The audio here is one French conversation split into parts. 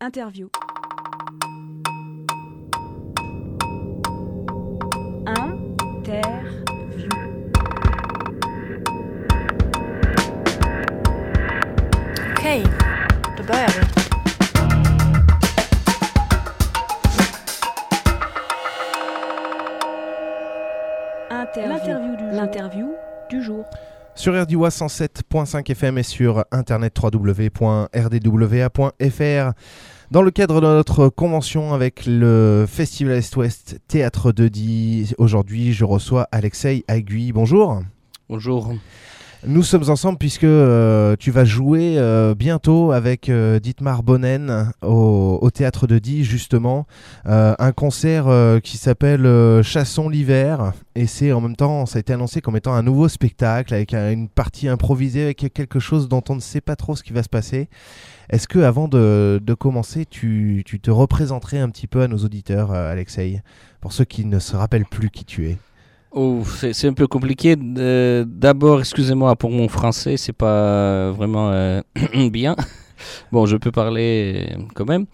Interview. Okej, då börjar vi. L'interview du jour. Sur RDWA 107.5 FM et sur internet www.rdwa.fr. Dans le cadre de notre convention avec le Festival Est-Ouest Théâtre de Die, aujourd'hui je reçois Alexei Aiguille. Bonjour. Bonjour. Nous sommes ensemble puisque tu vas jouer bientôt avec Dietmar Bonnen au Théâtre de Die, justement. Un concert qui s'appelle Chassons l'hiver. Et c'est en même temps, ça a été annoncé comme étant un nouveau spectacle avec une partie improvisée, avec quelque chose dont on ne sait pas trop ce qui va se passer. Est-ce que avant de commencer, tu te représenterais un petit peu à nos auditeurs, Alexei, pour ceux qui ne se rappellent plus qui tu es? Oh, c'est un peu compliqué. D'abord, excusez-moi pour mon français, c'est pas vraiment bien. Bon, je peux parler quand même.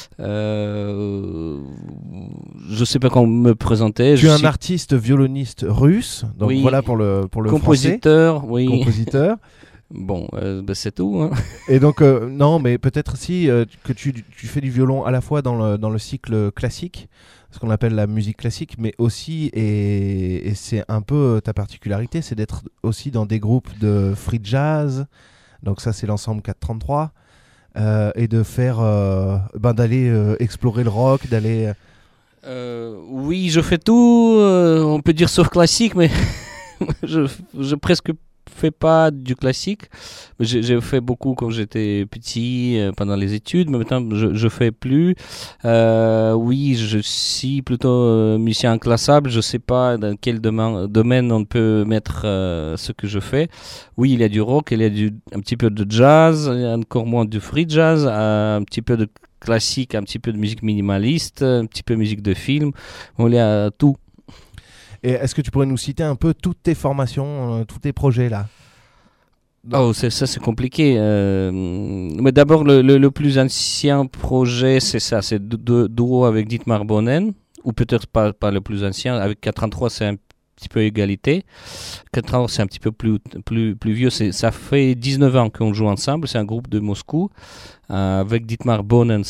Je sais pas comment me présenter. Tu es un artiste violoniste russe, donc oui, voilà pour le compositeur, français. oui. Compositeur. Bon, c'est tout. Hein. Et donc, non, mais peut-être si que tu fais du violon à la fois dans le cycle classique, ce qu'on appelle la musique classique, mais aussi, et c'est un peu ta particularité, c'est d'être aussi dans des groupes de free jazz, donc ça c'est l'ensemble 433, et de faire, d'aller explorer le rock, d'aller... Oui, je fais tout, on peut dire sauf classique, mais je presque fais pas du classique. J'ai fait beaucoup quand j'étais petit, pendant les études, mais maintenant je fais plus. Oui, je suis plutôt musicien inclassable. Je sais pas dans quel domaine on peut mettre ce que je fais. Oui, il y a du rock, il y a un petit peu de jazz, encore moins du free jazz, un petit peu de classique, un petit peu de musique minimaliste, un petit peu de musique de film. Bon, il y a tout. Et est-ce que tu pourrais nous citer un peu toutes tes formations, tous tes projets là? Oh, c'est compliqué. Mais d'abord, le plus ancien projet, c'est ça, c'est duo avec Dietmar Bonnen, ou peut-être pas le plus ancien. Avec 433, c'est un petit peu égalité. 433, c'est un petit peu plus vieux. Ça fait 19 ans qu'on joue ensemble. C'est un groupe de Moscou. Avec Dietmar Bonnen,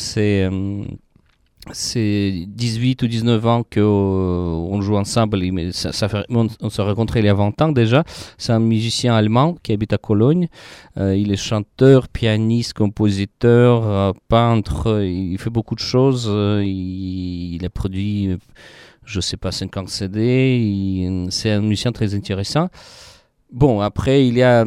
c'est 18 ou 19 ans qu'on joue ensemble. Mais on s'est rencontrés il y a 20 ans déjà. C'est un musicien allemand qui habite à Cologne. Il est chanteur, pianiste, compositeur, peintre. Il fait beaucoup de choses. Il a produit, je sais pas, 50 CD. C'est un musicien très intéressant. Bon, après, il y a...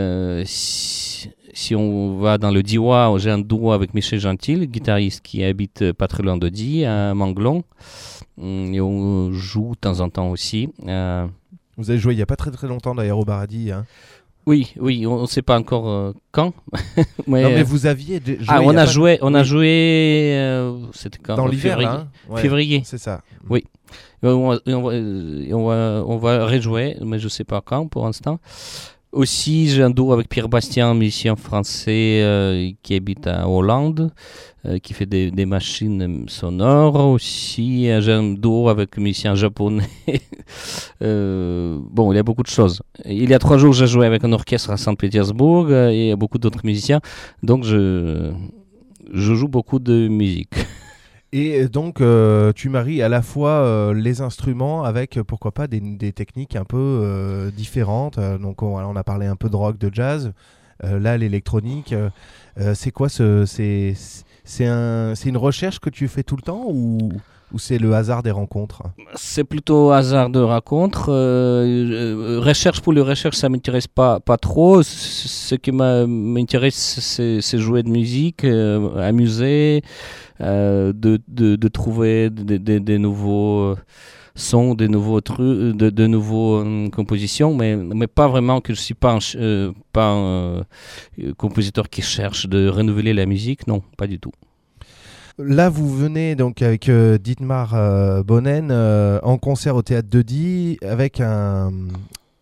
Si on va dans le Diois, j'ai un duo avec Michel Gentil, guitariste qui habite pas très loin de Die, à Manglon. Et on joue de temps en temps aussi. Vous avez joué il n'y a pas très très longtemps d'ailleurs au Baradi. Hein. Oui, on ne sait pas encore quand. Mais, non, mais vous aviez joué. On a joué. C'était quand? Dans l'hiver, février. Hein ouais, février. C'est ça. Oui. On va rejouer, mais je ne sais pas quand pour l'instant. Aussi, j'ai un duo avec Pierre Bastien, musicien français qui habite en Hollande, qui fait des machines sonores. Aussi, j'ai un duo avec un musicien japonais. Bon, il y a beaucoup de choses. Il y a 3 jours, j'ai joué avec un orchestre à Saint-Pétersbourg et beaucoup d'autres musiciens. Donc, je joue beaucoup de musique. Et donc, tu maries à la fois les instruments avec, pourquoi pas, des techniques un peu différentes. Donc, on a parlé un peu de rock, de jazz. Là, l'électronique. C'est quoi c'est une recherche que tu fais tout le temps ou c'est le hasard des rencontres? C'est plutôt hasard de rencontres. Recherche pour les recherches, ça ne m'intéresse pas trop. Ce qui m'intéresse, c'est jouer de musique, amuser, de trouver des nouveaux sons, des nouveaux trucs, de nouveaux compositions, mais pas vraiment que je suis pas un compositeur qui cherche de renouveler la musique, non, pas du tout. Là, vous venez donc avec Dietmar Bonnen en concert au Théâtre de Die avec un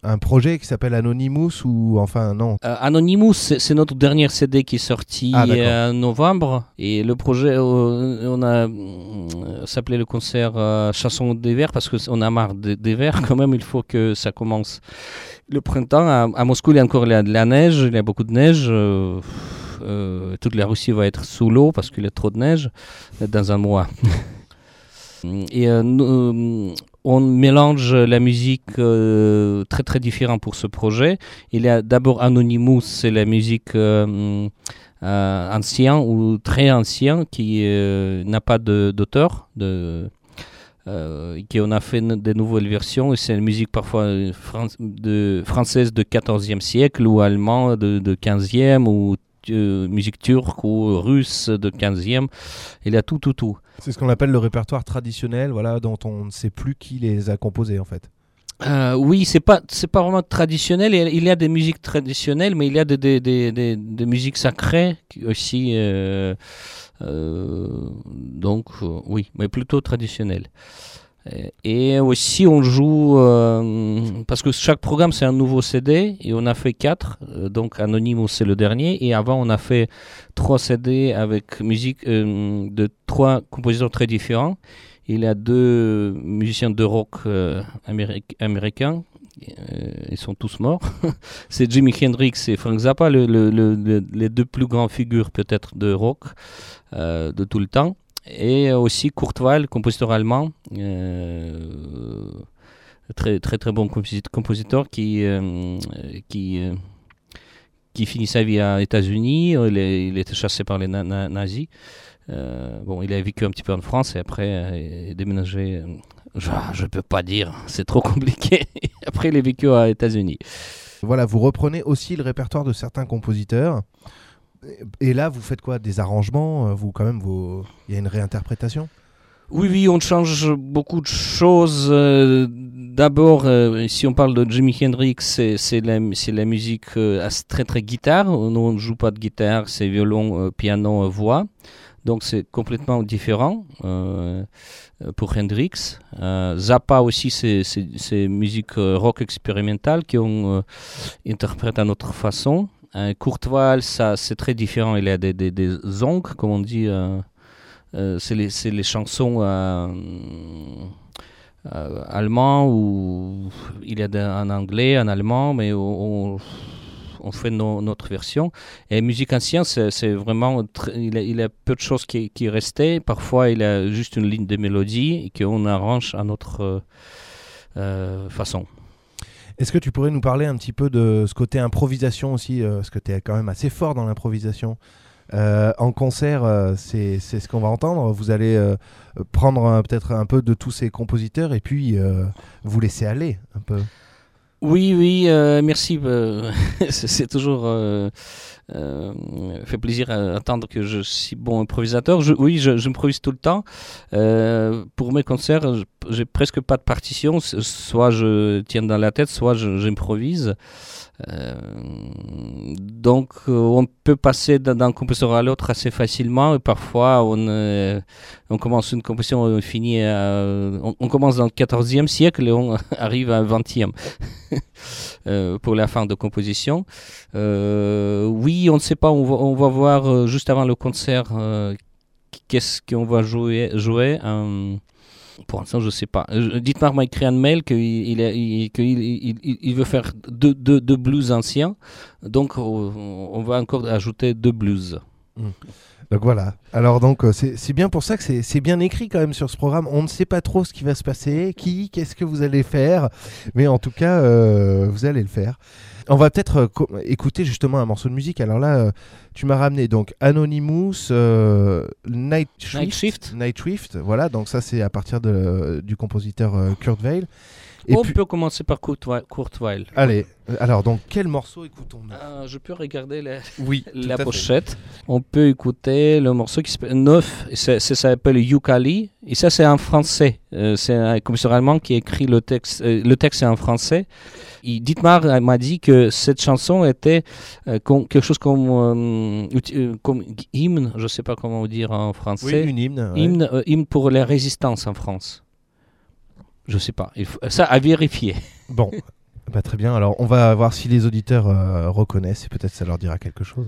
un projet qui s'appelle Anonymous ou enfin non. Anonymous, c'est notre dernier CD qui est sorti en novembre. Et le projet, on a s'appelait le concert Chanson des Verts parce qu'on a marre des Verts quand même. Il faut que ça commence le printemps. À Moscou, il y a encore de la neige. Il y a beaucoup de neige. Toute la Russie va être sous l'eau parce qu'il y a trop de neige dans un mois. Et on mélange la musique très très différente pour ce projet. Il y a d'abord Anonymous, c'est la musique ancienne ou très ancienne qui n'a pas d'auteur. Qui on a fait de nouvelles versions. Et c'est une musique parfois française de 14e siècle ou allemande de 15e ou musique turque ou russe de 15e. Il y a tout. C'est ce qu'on appelle le répertoire traditionnel, voilà, dont on ne sait plus qui les a composés en fait. Oui, c'est pas vraiment traditionnel. Il y a des musiques traditionnelles, mais il y a des musiques sacrées aussi. Donc, oui, mais plutôt traditionnelles. Et aussi, on joue parce que chaque programme c'est un nouveau CD et on a fait 4. Donc, Anonymous c'est le dernier. Et avant, on a fait 3 CD avec musique de 3 compositeurs très différents. Il y a 2 musiciens de rock américains. Ils sont tous morts. C'est Jimi Hendrix et Frank Zappa, les 2 plus grandes figures peut-être de rock de tout le temps. Et aussi Kurt Weill, compositeur allemand, très très très bon compositeur qui finit sa vie aux États-Unis. Il était chassé par les nazis. Il a vécu un petit peu en France et après il a déménagé. Je peux pas dire, c'est trop compliqué. Après, il a vécu aux États-Unis. Voilà, vous reprenez aussi le répertoire de certains compositeurs. Et là, vous faites quoi? Des arrangements? Il y a une réinterprétation? Oui, on change beaucoup de choses. D'abord, si on parle de Jimi Hendrix, c'est la musique très très guitare. Nous, on ne joue pas de guitare, c'est violon, piano, voix. Donc c'est complètement différent pour Hendrix. Zappa aussi, c'est musique rock expérimentale qu'on interprète à notre façon. Kurt Weill, ça c'est très différent. Il y a des songs, comme on dit. C'est les chansons allemandes ou il y a en anglais, en allemand, mais on fait notre version. Et musique ancienne, c'est vraiment il y a peu de choses qui restaient. Parfois, il y a juste une ligne de mélodie et qu'on arrange à notre façon. Est-ce que tu pourrais nous parler un petit peu de ce côté improvisation aussi, parce que tu es quand même assez fort dans l'improvisation. En concert, c'est ce qu'on va entendre. Vous allez prendre peut-être un peu de tous ces compositeurs et puis vous laisser aller un peu. Oui, merci. C'est toujours fait plaisir à entendre que je suis bon improvisateur. Je improvise tout le temps. Pour mes concerts, j'ai presque pas de partition. Soit je tiens dans la tête, soit j'improvise. Donc on peut passer d'un compositeur à l'autre assez facilement et parfois on commence une composition, on finit on commence dans le 14e siècle et on arrive à 20e pour la fin de composition. Oui, on ne sait pas, on va voir juste avant le concert qu'est-ce qu'on va jouer. Pour l'instant, je ne sais pas. Dietmar m'a écrit un mail qu'il veut faire deux blues anciens. Donc, on va encore ajouter 2 blues. Donc voilà. Alors donc c'est bien pour ça que c'est bien écrit quand même sur ce programme. On ne sait pas trop ce qui va se passer, qu'est-ce que vous allez faire, mais en tout cas vous allez le faire. On va peut-être écouter justement un morceau de musique. Alors là, tu m'as ramené donc Anonymous, Night Shift. Voilà, donc ça c'est à partir du compositeur Kurt Weill. Et on peut commencer par Kurt Weill. Allez, alors donc quel morceau écoutons-nous? Je peux regarder la pochette. On peut écouter le morceau qui s'appelle 9, ça s'appelle Yukali, et ça c'est en français. C'est un compositeur allemand qui a écrit le texte. Le texte est en français. Dietmar m'a dit que cette chanson était quelque chose comme hymne, je ne sais pas comment dire en français. Oui, une hymne. Ouais. Hymne pour la résistance en France. Je sais pas. Ça à vérifier. Bon, Bah, très bien, alors on va voir si les auditeurs reconnaissent et peut-être ça leur dira quelque chose.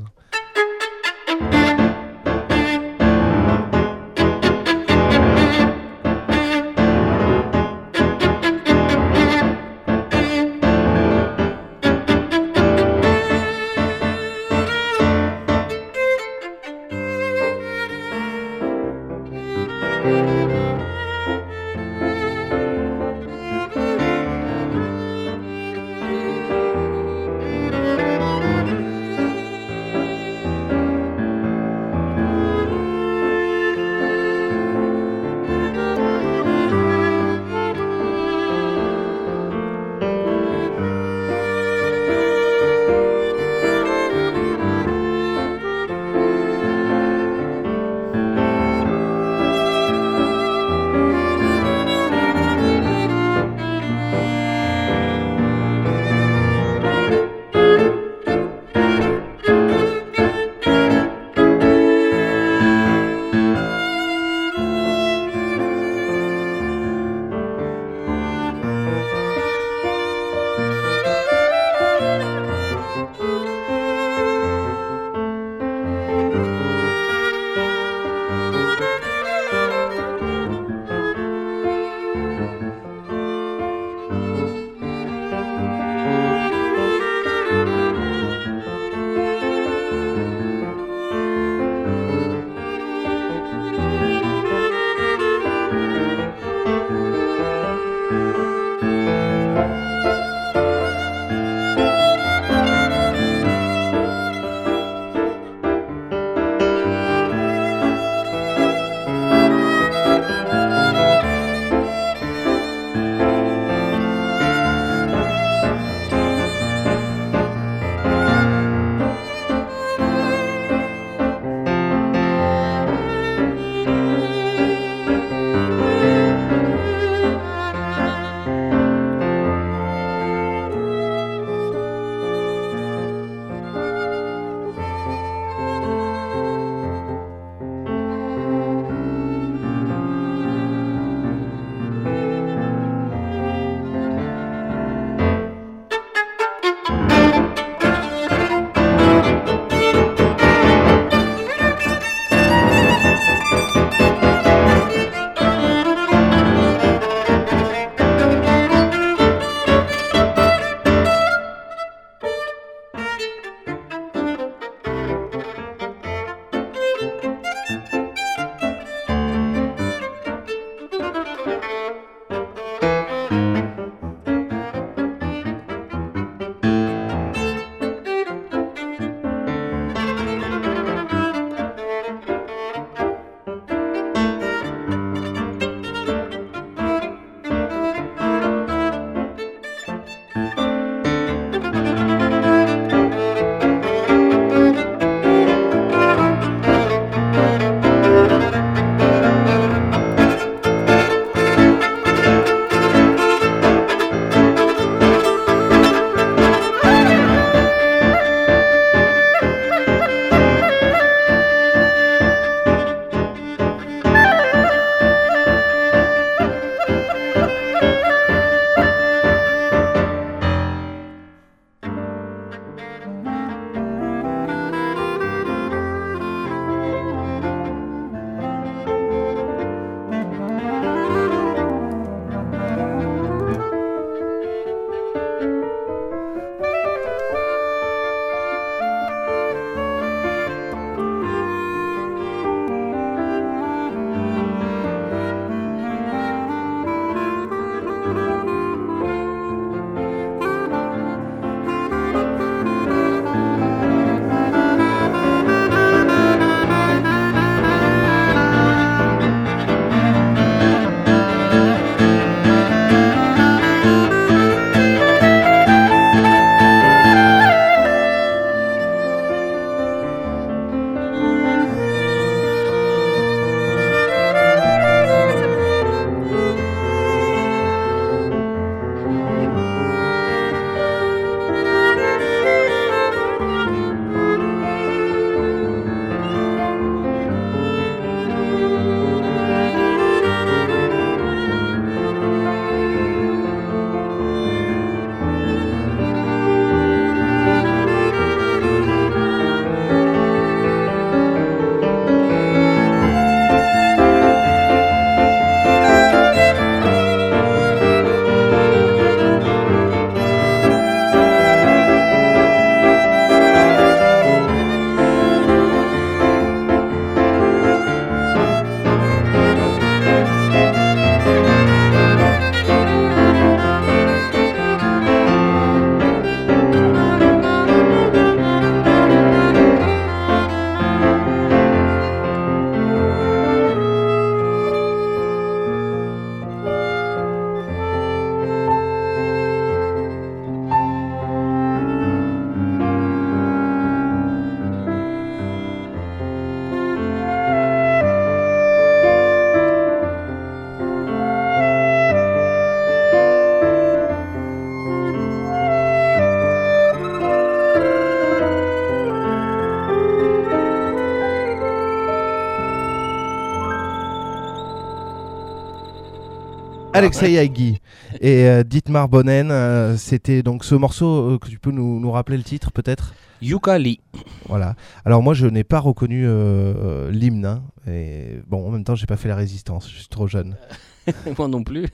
Alexei Haïgi et Dietmar Bonnen. C'était donc ce morceau que tu peux nous rappeler le titre peut-être? Yukali. Voilà. Alors moi je n'ai pas reconnu l'hymne. Hein, et bon, en même temps j'ai pas fait la résistance, je suis trop jeune. Moi non plus.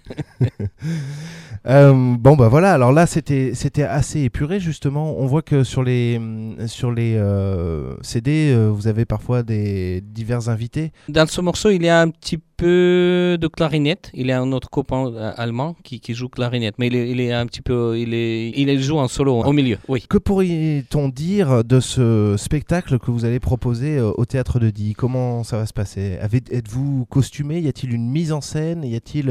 Bon bah voilà, alors là c'était assez épuré justement. On voit que sur les CD vous avez parfois des divers invités. Dans ce morceau, il y a un petit peu de clarinette. Il y a un autre copain allemand qui joue clarinette, mais il est un petit peu, il joue en solo au milieu. Oui. Que pourrait-on dire de ce spectacle que vous allez proposer au Théâtre de Die? Comment ça va se passer? Êtes-vous costumé? Y a-t-il une mise en scène? Y a-t-il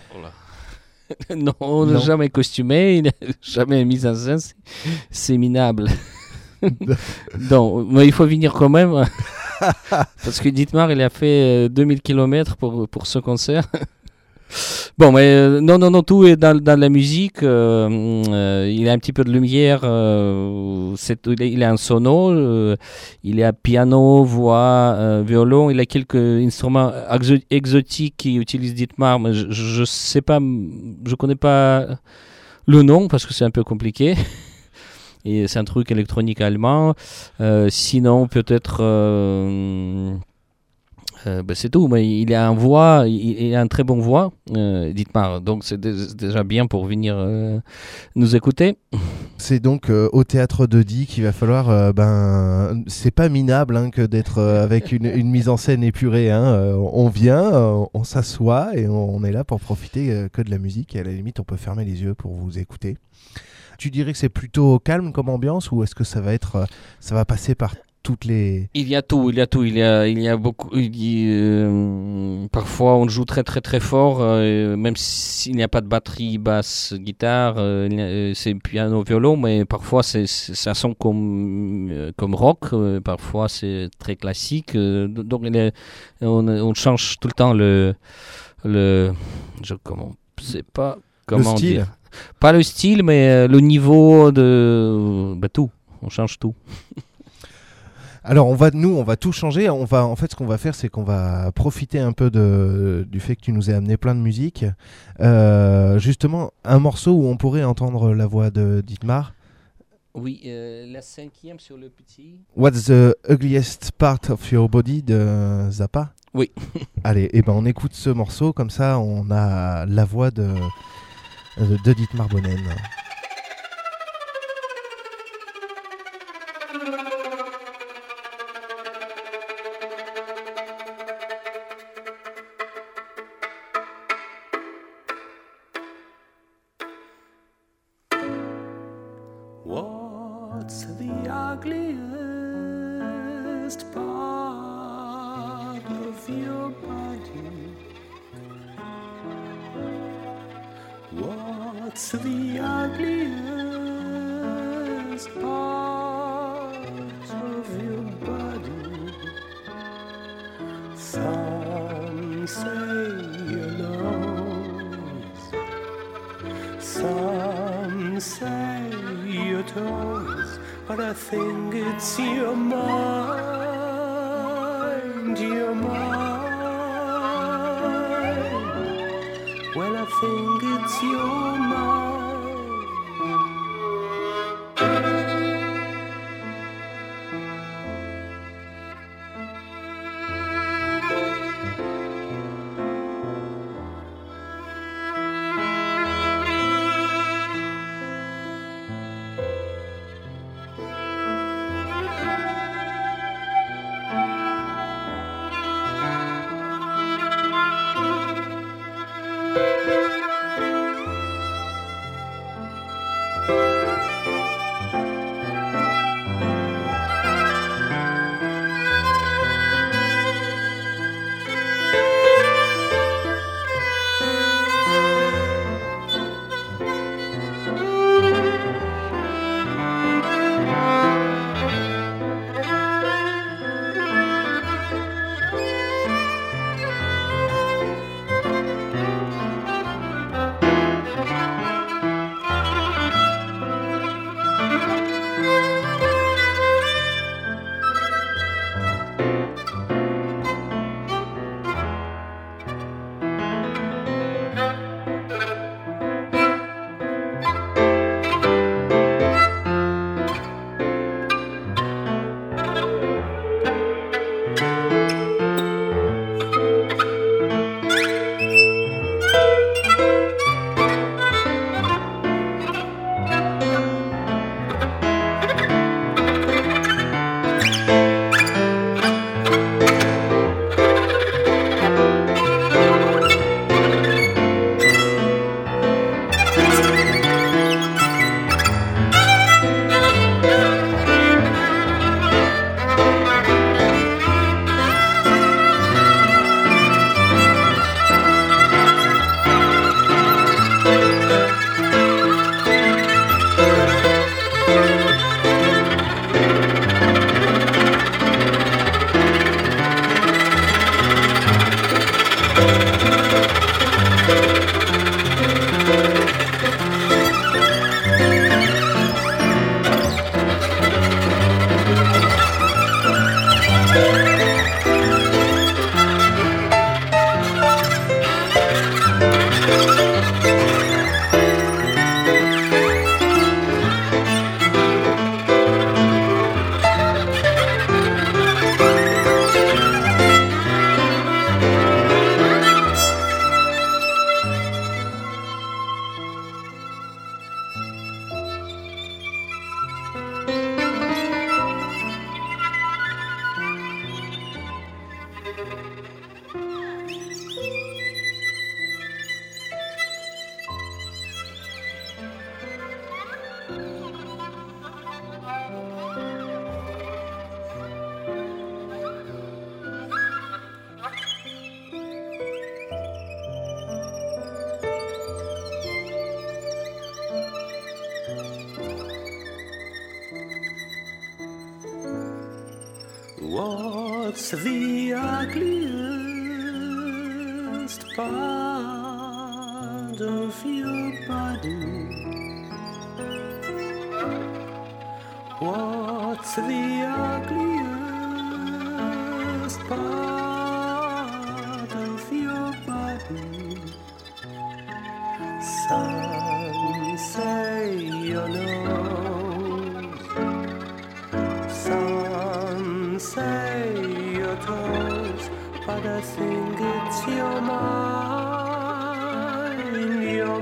Non, jamais costumé, jamais mis en scène, c'est minable. Donc, mais il faut venir quand même. Parce que Dietmar, il a fait 2000 km pour ce concert. Bon, mais non, tout est dans la musique. Il a un petit peu de lumière. Il a un sono. Il a piano, voix, violon. Il a quelques instruments exotiques qu'il utilise Dietmar. Mais je sais pas, je connais pas le nom parce que c'est un peu compliqué. Et c'est un truc électronique allemand. Sinon, peut-être... c'est tout, mais il a il a un très bon voix, Dietmar, donc c'est déjà bien pour venir nous écouter. C'est donc au Théâtre de Die qu'il va falloir, c'est pas minable hein, que d'être avec une mise en scène épurée. Hein. On vient, on s'assoit et on est là pour profiter que de la musique et à la limite on peut fermer les yeux pour vous écouter. Tu dirais que c'est plutôt calme comme ambiance ou est-ce que ça va passer par toutes les... Il y a tout. Il y a beaucoup. Parfois, on joue très très très fort, même s'il n'y a pas de batterie, basse, guitare. C'est piano, violon, mais parfois ça sonne comme rock. Parfois, c'est très classique. Donc, on change tout le temps c'est pas comment le style. dire. Pas le style, mais le niveau de tout. On change tout. Alors on va tout changer. En fait, ce qu'on va faire, c'est qu'on va profiter un peu du fait que tu nous aies amené plein de musique. Justement, un morceau où on pourrait entendre la voix de Dietmar. Oui, la 5e sur le petit. What's the ugliest part of your body de Zappa. Oui. Allez, on écoute ce morceau comme ça, on a la voix de Dietmar Bonnen. What's the ugliest part of your body? What's the ugliest part of your body? Some say your nose, some say your toes, but I think it's your mind, your mind. Well, I think it's your mind. What's the ugliest part of your body? What's the ugliest part of your body? Some say your nose, some say your toes, but I think it's your mind, your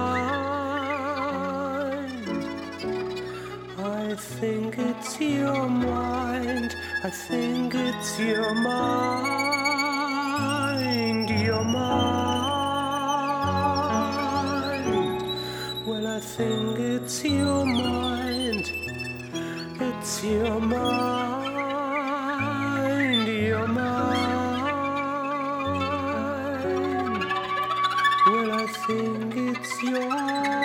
mind. I think it's your mind, I think it's your mind, your mind. Well, I think it's your mind, it's your mind, your mind. Well, I think it's your mind.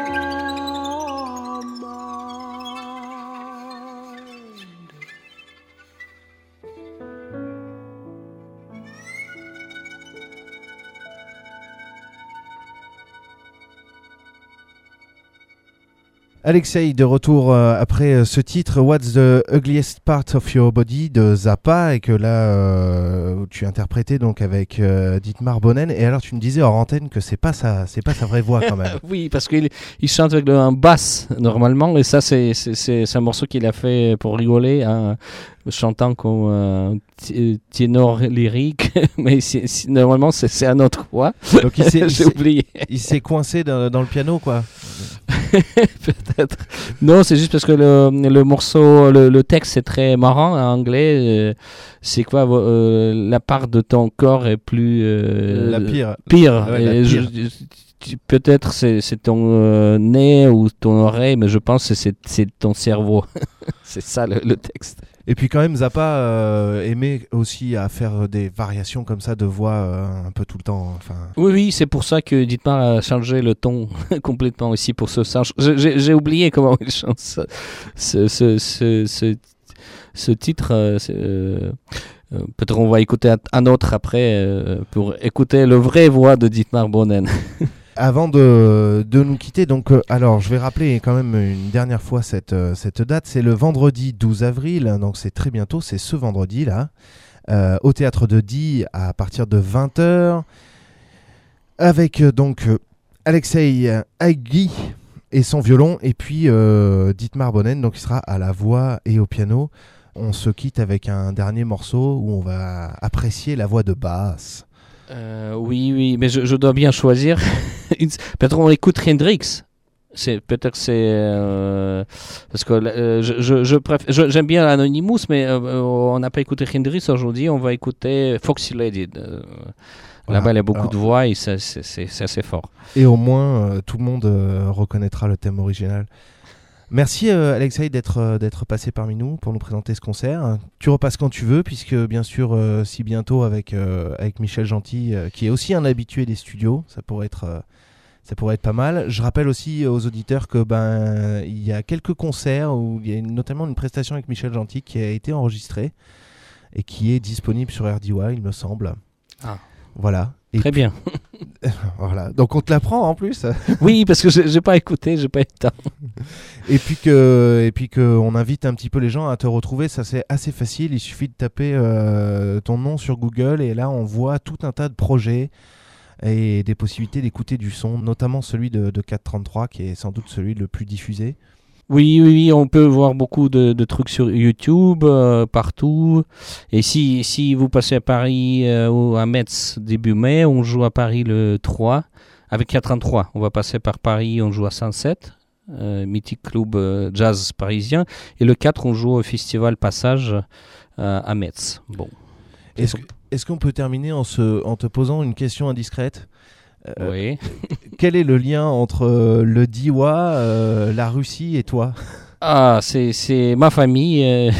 Alexei, de retour après ce titre What's the Ugliest Part of Your Body de Zappa, et que là tu interprétais donc avec Dietmar Bonnen. Et alors tu me disais hors antenne que c'est pas sa vraie voix quand même. Oui, parce qu'il chante avec un basse normalement, et ça c'est un morceau qu'il a fait pour rigoler, hein, chantant comme ténor lyrique, mais normalement c'est un autre voix. Donc j'ai oublié. Il s'est coincé dans le piano, quoi. Peut-être. Non, c'est juste parce que le morceau, le texte c'est très marrant en anglais. C'est quoi la part de ton corps est plus la pire. Ouais, peut-être c'est ton nez ou ton oreille, mais je pense que c'est ton cerveau. C'est ça le texte. Et puis quand même Zappa aimait aussi à faire des variations comme ça de voix un peu tout le temps. Enfin... Oui, c'est pour ça que Dietmar a changé le ton complètement aussi pour ce sens. J'ai oublié comment il chante ce titre. Peut-être on va écouter un autre après pour écouter le vrai voix de Dietmar Bonnen. Avant de nous quitter, donc alors je vais rappeler quand même une dernière fois cette date. C'est le vendredi 12 avril, donc c'est très bientôt, c'est ce vendredi là, au théâtre de Die à partir de 20h, avec donc Alexei Haïgi et son violon, et puis Dietmar Bonnen, donc il sera à la voix et au piano. On se quitte avec un dernier morceau où on va apprécier la voix de basse. Oui, mais je dois bien choisir. Peut-être on écoute Hendrix. Peut-être c'est parce que j'aime bien Anonymous, mais on n'a pas écouté Hendrix aujourd'hui. On va écouter Foxy Lady. Là-bas, il y a beaucoup de voix et c'est assez fort. Et au moins, tout le monde reconnaîtra le thème original. Merci Alexei d'être passé parmi nous pour nous présenter ce concert. Tu repasses quand tu veux, puisque bien sûr si bientôt avec Michel Gentil, qui est aussi un habitué des studios, ça pourrait être pas mal. Je rappelle aussi aux auditeurs que il y a quelques concerts où il y a notamment une prestation avec Michel Gentil qui a été enregistrée et qui est disponible sur RDY, il me semble. Ah. Voilà. Très bien. Voilà. Donc on te l'apprend en plus. Oui, parce que j'ai pas écouté, j'ai pas eu le temps. Et puis que on invite un petit peu les gens à te retrouver, ça c'est assez facile. Il suffit de taper ton nom sur Google et là on voit tout un tas de projets et des possibilités d'écouter du son, notamment celui de 433 qui est sans doute celui le plus diffusé. Oui, on peut voir beaucoup de trucs sur YouTube, partout. Et si vous passez à Paris ou à Metz début mai, on joue à Paris le 3 avec 433. On va passer par Paris, on joue à Sunset, mythique club jazz parisien. Et le 4, on joue au Festival Passage à Metz. Bon. Est-ce qu'on peut terminer en te posant une question indiscrète ? Oui. Quel est le lien entre le Diois, la Russie et toi ? Ah, c'est ma famille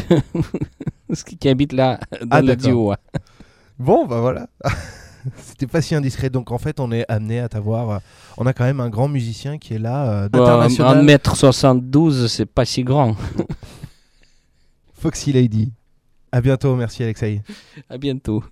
qui habite là, dans le Diois. Bon, voilà. C'était pas si indiscret. Donc en fait, on est amené à t'avoir. On a quand même un grand musicien qui est là, international. 1m72, c'est pas si grand. Foxy Lady. À bientôt, merci Alexei. À bientôt.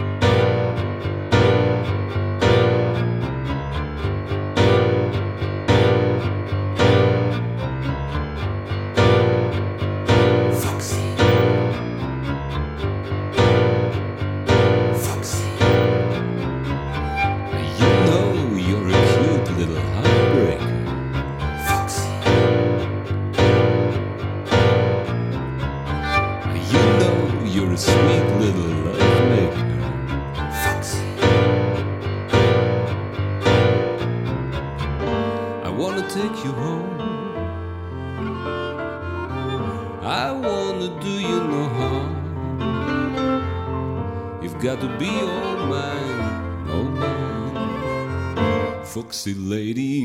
Got to be all mine, foxy lady.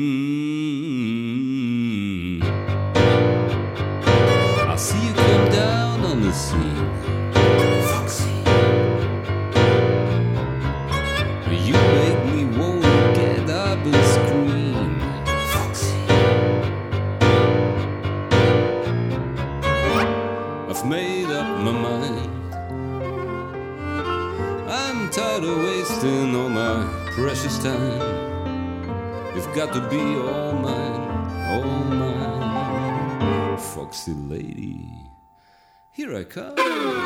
I see you come down on the scene, foxy. You make me wanna get up and scream, foxy. I've made up my mind. I'm tired of wasting all my precious time. You've got to be all mine, foxy lady. Here I come.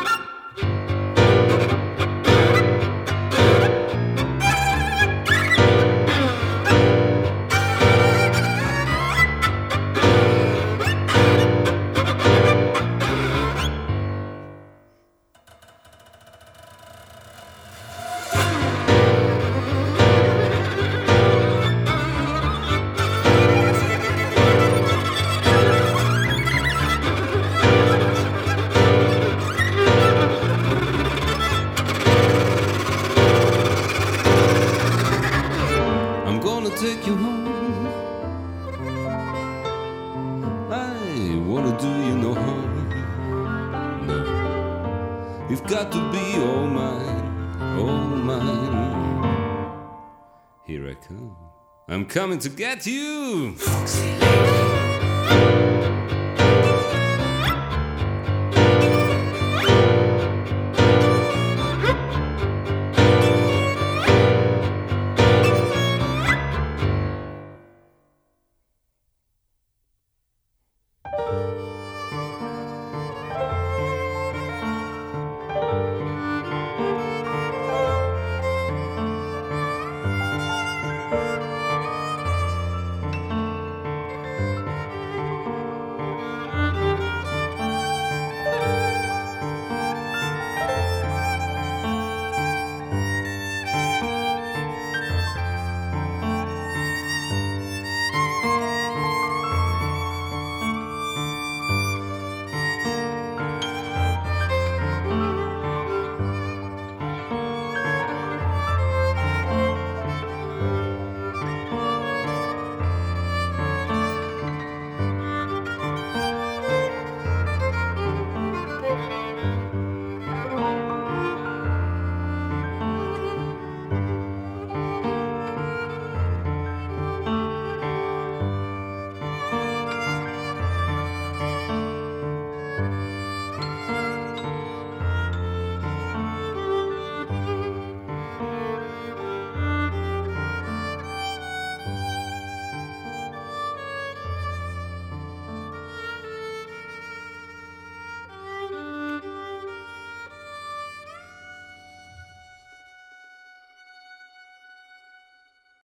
Take you home. I wanna do you no harm. No, you've got to be all mine. Here I come. I'm coming to get you, foxy lady.